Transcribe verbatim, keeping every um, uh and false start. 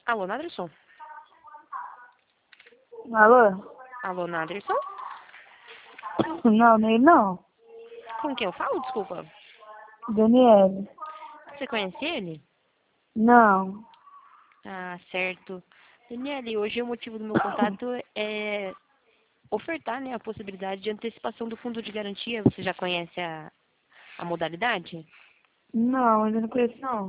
Alô, Naderson? Alô? Alô, Naderson? Não, nem não. Com quem eu falo, desculpa? Daniele. Você conhece ele? Não. Ah, certo. Daniele, hoje o motivo do meu contato é ofertar, né, a possibilidade de antecipação do fundo de garantia. Você já conhece a, a modalidade? Não, ainda não conheço não.